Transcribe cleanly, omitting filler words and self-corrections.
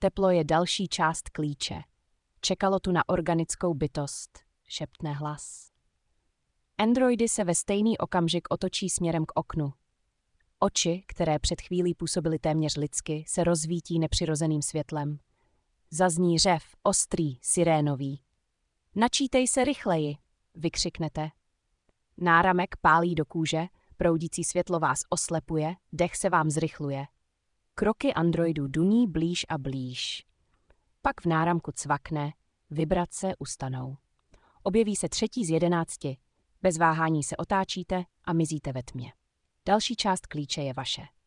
Teplo je další část klíče. Čekalo tu na organickou bytost, šeptne hlas. Androidy se ve stejný okamžik otočí směrem k oknu. Oči, které před chvílí působily téměř lidsky, se rozvítí nepřirozeným světlem. Zazní řev, ostrý, sirénový. Načítej se rychleji, vykřiknete. Náramek pálí do kůže, proudící světlo vás oslepuje, dech se vám zrychluje. Kroky androidů duní blíž a blíž. Pak v náramku cvakne, vibrace ustanou. Objeví se 3 z 11. Bez váhání se otáčíte a mizíte ve tmě. Další část klíče je vaše.